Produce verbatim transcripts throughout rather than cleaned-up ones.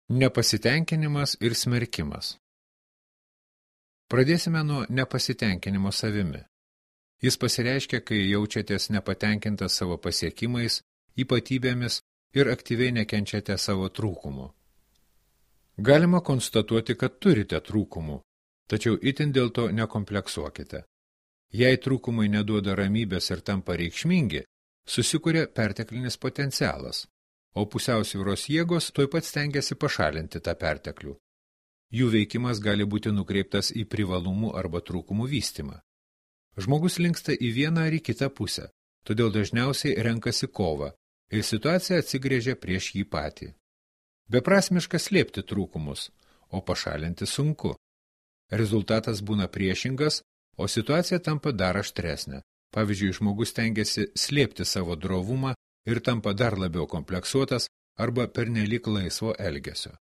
Nepasitenkinimas ir smerkimas. Pradėsime nuo nepasitenkinimo savimi. Jis pasireiškia, kai jaučiatės nepatenkintas savo pasiekimais, ypatybėmis ir aktyviai nekenčiate savo trūkumų. Galima konstatuoti, kad turite trūkumų, tačiau itin dėl to nekompleksuokite. Jei trūkumai neduoda ramybės ir tampa reikšmingi, susikuria perteklinis potencialas, o pusiausvyros jėgos tuoj pat stengiasi pašalinti tą perteklių. Jų veikimas gali būti nukreiptas į privalumų arba trūkumų vystymą. Žmogus linksta į vieną ar į kitą pusę, todėl dažniausiai renkasi kovą ir situacija atsigrėžia prieš jį patį. Beprasmiška slėpti trūkumus, o pašalinti sunku. Rezultatas būna priešingas, o situacija tampa dar aštresnė. Pavyzdžiui, žmogus stengiasi slėpti savo drovumą ir tampa dar labiau kompleksuotas arba pernelyg laisvo elgesio.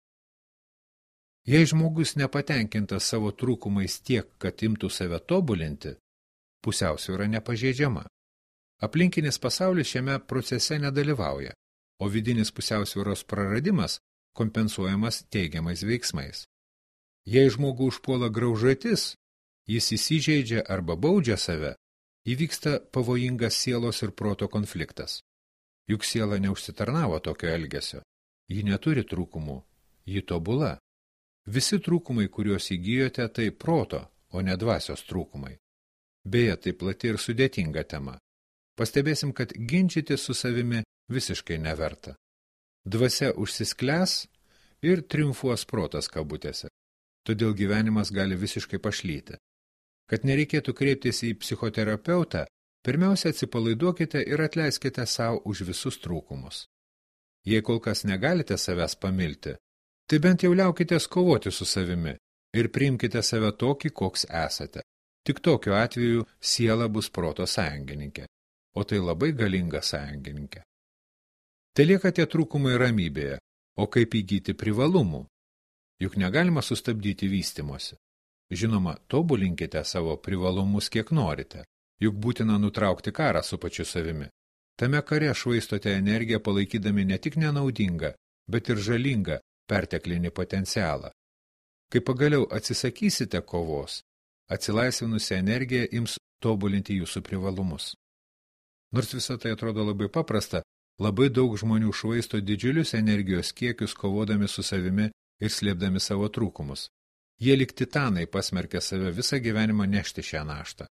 Jei žmogus nepatenkintas savo trūkumais tiek, kad imtų save tobulinti, pusiausvyra nepažeidžiama. Aplinkinis pasaulis šiame procese nedalyvauja, o vidinis pusiausvyros praradimas kompensuojamas teigiamais veiksmais. Jei žmogų užpuola graužatis, jis įsižeidžia arba baudžia save, įvyksta pavojingas sielos ir proto konfliktas. Juk siela neužsitarnavo tokio elgesio. Ji neturi trūkumų, ji tobula. Visi trūkumai, kuriuos įgijote, tai proto, o ne dvasios trūkumai. Beje, tai plati ir sudėtinga tema. Pastebėsim, kad ginčyti su savimi visiškai neverta. Dvasia užsisklęs ir triumfuos protas kabutėse. Todėl gyvenimas gali visiškai pašlyti. Kad nereikėtų kreiptis į psichoterapeutą, pirmiausia atsipalaiduokite ir atleiskite savo už visus trūkumus. Jei kol kas negalite savęs pamilti, tai bent jau liaukitės kovoti su savimi ir priimkite save tokį, koks esate. Tik tokiu atveju siela bus proto sąjungininkė, o tai labai galinga sąjungininkė. Telieka tie trūkumai ramybėje, o kaip įgyti privalumų? Juk negalima sustabdyti vystymosi. Žinoma, tobulinkite savo privalumus kiek norite, juk būtina nutraukti karą su pačiu savimi. Tame kare švaistote energiją palaikydami ne tik nenaudingą, bet ir žalingą perteklinį potencialą. Kai pagaliau atsisakysite kovos, atsilaisvinusi energija ims tobulinti jūsų privalumus. Nors visą tai atrodo labai paprasta, labai daug žmonių švaisto didžiulius energijos kiekius kovodami su savimi ir slėpdami savo trūkumus. Jie lyg titanai pasmerkia save visą gyvenimą nešti šią naštą.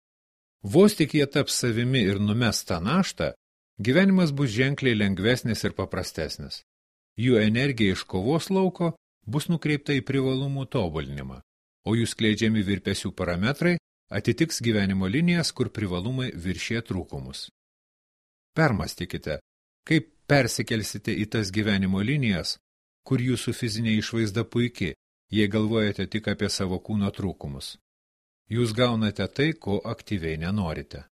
Vos tik jie taps savimi ir numes tą naštą, gyvenimas bus ženkliai lengvesnis ir paprastesnis. Jų energija iš kovos lauko bus nukreipta į privalumų tobulinimą, o jų skleidžiami virpesių parametrai atitiks gyvenimo linijas, kur privalumai viršė trūkumus. Permastykite, kaip persikelsite į tas gyvenimo linijas, kur jūsų fizinė išvaizda puiki, jei galvojate tik apie savo kūno trūkumus. Jūs gaunate tai, ko aktyviai nenorite.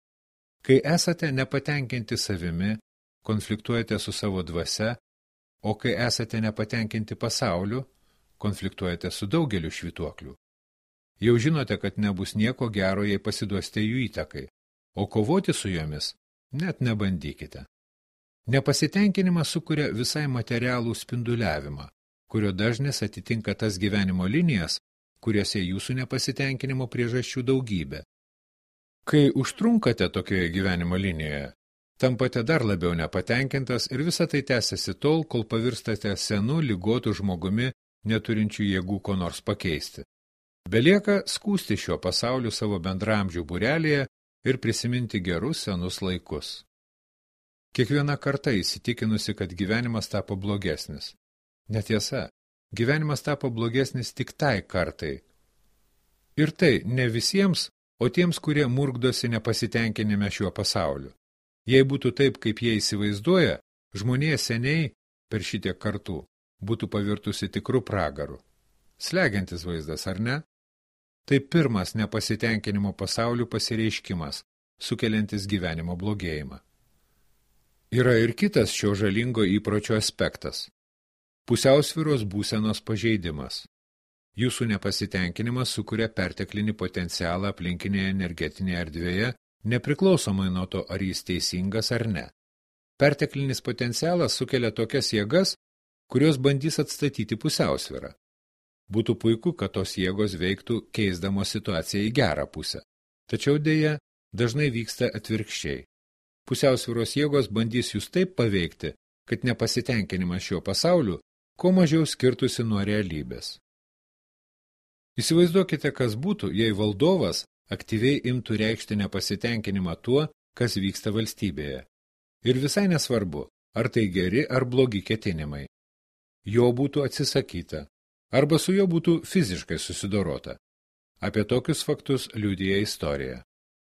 Kai esate nepatenkinti savimi, konfliktuojate su savo dvasia, o kai esate nepatenkinti pasauliu, konfliktuojate su daugeliu švytuoklių. Jau žinote, kad nebus nieko gero, jei pasiduosite jų įtakai, o kovoti su jomis net nebandykite. Nepasitenkinimas sukuria visai materialų spinduliavimą, kurio dažnis atitinka tas gyvenimo linijas, kuriuose jūsų nepasitenkinimo priežasčių daugybė. Kai užtrunkate tokioje gyvenimo linijoje, tampate dar labiau nepatenkintas ir visa tai tęsiasi tol, kol pavirstate senu, ligotu žmogumi, neturinčių jėgų ko nors pakeisti. Belieka skųsti šiuo pasauliu savo bendramžių būrelėje ir prisiminti gerus senus laikus. Kiekviena karta įsitikinusi, kad gyvenimas tapo blogesnis. Netiesa, gyvenimas tapo blogesnis tik tai kartai. Ir tai ne visiems, o tiems, kurie murkdosi nepasitenkinime šiuo pasauliu. Jei būtų taip, kaip jie įsivaizduoja, žmonija seniai, per šitiek kartų, būtų pavirtusi tikrų pragarų. Slegiantis vaizdas, ar ne? Tai pirmas nepasitenkinimo pasauliu pasireiškimas, sukeliantis gyvenimo blogėjimą. Yra ir kitas šio žalingo įpročio aspektas. Pusiausvyros būsenos pažeidimas. Jūsų nepasitenkinimas sukuria perteklinį potencialą aplinkinėje energetinėje erdvėje, nepriklausomai nuo to, ar jis teisingas ar ne. Perteklinis potencialas sukelia tokias jėgas, kurios bandys atstatyti pusiausvyrą. Būtų puiku, kad tos jėgos veiktų keisdamos situaciją į gerą pusę. Tačiau dėja, dažnai vyksta atvirkščiai. Pusiausvyros jėgos bandys jūs taip paveikti, kad nepasitenkinimas šiuo pasauliu kuo mažiau skirtųsi nuo realybės. Įsivaizduokite, kas būtų, jei valdovas aktyviai imtų reikšti nepasitenkinimą tuo, kas vyksta valstybėje. Ir visai nesvarbu, ar tai geri ar blogi ketinimai. Jo būtų atsisakyta, arba su juo būtų fiziškai susidorota. Apie tokius faktus liudija istorija.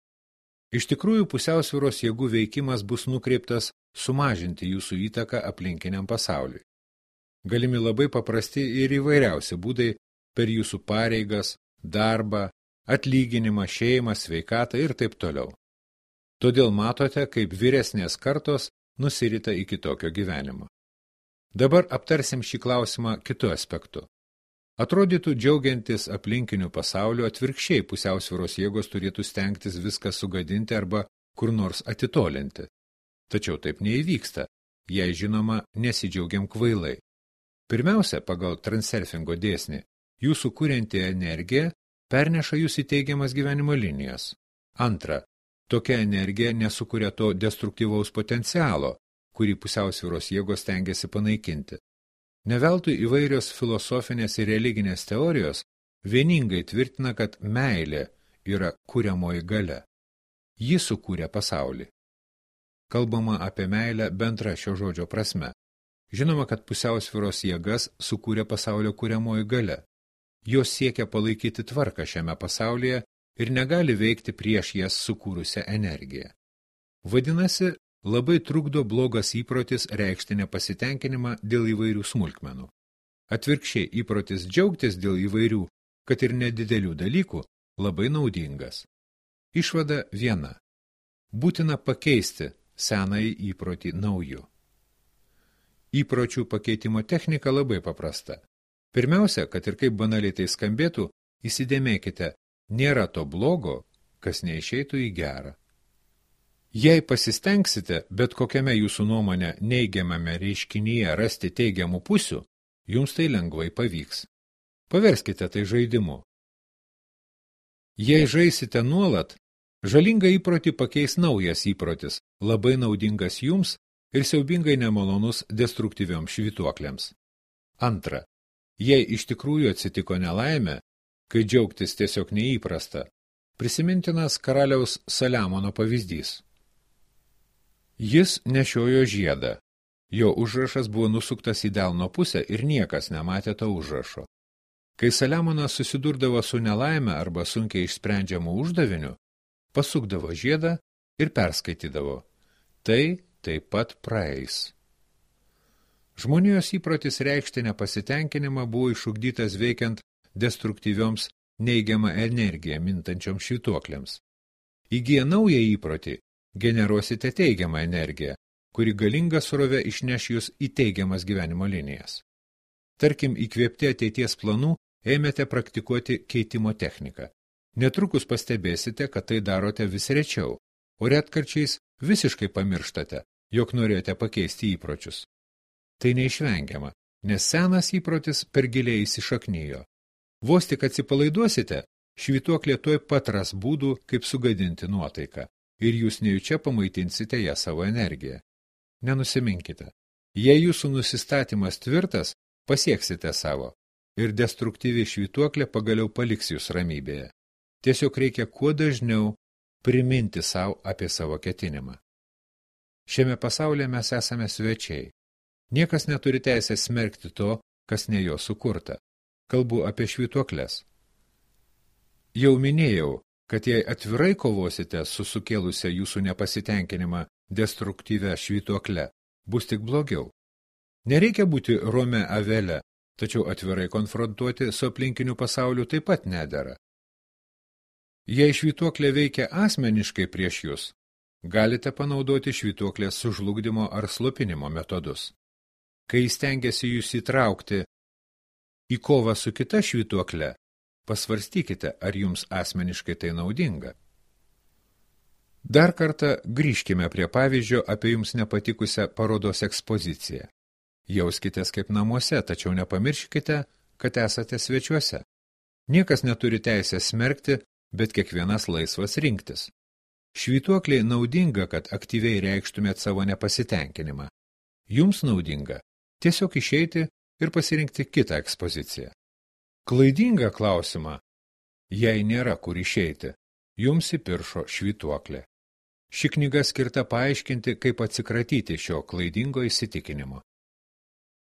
Iš tikrųjų, pusiausvyros jėgų veikimas bus nukreiptas sumažinti jūsų įtaką aplinkiniam pasauliui. Galimi labai paprasti ir įvairiausi būdai per jūsų pareigas, darbą, atlyginimą, šeimą, sveikatą ir taip toliau. Todėl matote, kaip vyresnės kartos nusirita iki tokio gyvenimo. Dabar aptarsim šį klausimą kitu aspektu. Atrodytų, džiaugiantis aplinkiniu pasauliu, atvirkščiai pusiausvyros jėgos turėtų stengtis viską sugadinti arba kur nors atitolinti. Tačiau taip neįvyksta, jei žinoma nesidžiaugiam kvailai. Pirmiausia, pagal transurfingo dėsnį, jūsų kurianti energija perneša jūs į teigiamas gyvenimo linijas. Antra, tokia energija nesukuria to destruktyvaus potencialo, kurį pusiausvyros jėgos stengiasi panaikinti. Neveltui įvairios filosofinės ir religinės teorijos vieningai tvirtina, kad meilė yra kuriamoji galia. Ji sukūrė pasaulį. Kalbama apie meilę bendra šio žodžio prasme. Žinoma, kad pusiausvyros jėgas sukūrė pasaulio kuriamoji galia. Jos siekia palaikyti tvarką šiame pasaulyje ir negali veikti prieš jas sukūrusią energiją. Vadinasi, labai trukdo blogas įprotis reikšti nepasitenkinimą dėl įvairių smulkmenų. Atvirkščiai įprotis džiaugtis dėl įvairių, kad ir nedidelių dalykų, labai naudingas. Išvada viena. Būtina pakeisti senąjį įprotį nauju. Įpročių pakeitimo technika labai paprasta. Pirmiausia, kad ir kaip banaliai tai skambėtų, įsidėmėkite, nėra to blogo, kas neišeitų į gerą. Jei pasistengsite, bet kokiame jūsų nuomonė neigiamame reiškinyje rasti teigiamų pusių, jums tai lengvai pavyks. Paverskite tai žaidimu. Jei žaisite nuolat, žalingą įprotį pakeis naujas įprotis, labai naudingas jums ir siaubingai nemalonus destruktyvioms švytuokliams. Antra, jei iš tikrųjų atsitiko nelaimė, kai džiaugtis tiesiog neįprasta, prisimintinas karaliaus Saliamono pavyzdys. Jis nešiojo žiedą. Jo užrašas buvo nusuktas į delno pusę ir niekas nematė to užrašo. Kai Saliamonas susidurdavo su nelaime arba sunkiai išsprendžiamu uždaviniu, pasukdavo žiedą ir perskaitydavo. Tai taip pat praeis. Žmonijos įprotis reikšti nepasitenkinimą buvo išugdytas veikiant destruktyvioms neigiamą energiją mintančioms švytuokliams. Įgiję naują įprotį, generuosite teigiamą energiją, kuri galingą srovę išneš jūs į teigiamas gyvenimo linijas. Tarkim, įkvėpti ateities planų ėmėte praktikuoti keitimo techniką. Netrukus pastebėsite, kad tai darote vis rečiau, o retkarčiais visiškai pamirštate, jog norėjote pakeisti įpročius. Tai neišvengiama, nes senas įprotis per giliai įsišaknyjo. Vos tik atsipalaiduosite, švytuoklė tuoj pat ras būdų, kaip sugadinti nuotaiką, ir jūs nejučia pamaitinsite ją savo energiją. Nenusiminkite. Jei jūsų nusistatymas tvirtas, pasieksite savo, ir destruktyvi švytuoklė pagaliau paliks jūs ramybėje. Tiesiog reikia kuo dažniau priminti savo apie savo ketinimą. Šiame pasaulyje mes esame svečiai. Niekas neturi teisės smerkti to, kas ne jo sukurta. Kalbu apie švytuokles. Jau minėjau, kad jei atvirai kovosite su sukėlusia jūsų nepasitenkinimą destruktyvia švytuokle, bus tik blogiau. Nereikia būti Rome avele, tačiau atvirai konfrontuoti su aplinkiniu pasauliu taip pat nedera. Jei švytuoklė veikia asmeniškai prieš jūs, galite panaudoti švytuoklės sužlugdymo ar slopinimo metodus. Kai jis stengiasi jūs įtraukti į kovą su kita švytuokle, pasvarstykite, ar jums asmeniškai tai naudinga. Dar kartą grįžkime prie pavyzdžio apie jums nepatikusią parodos ekspoziciją. Jauskitės kaip namuose, tačiau nepamirškite, kad esate svečiuose. Niekas neturi teisės smerkti, bet kiekvienas laisvas rinktis. Švytuokliai naudinga, kad aktyviai reikštumėt savo nepasitenkinimą. Jums naudinga tiesiog išeiti ir pasirinkti kitą ekspoziciją. Klaidingą klausimą, jei nėra kur išeiti, jums įpiršo švytuoklė. Ši knyga skirta paaiškinti, kaip atsikratyti šio klaidingo įsitikinimo.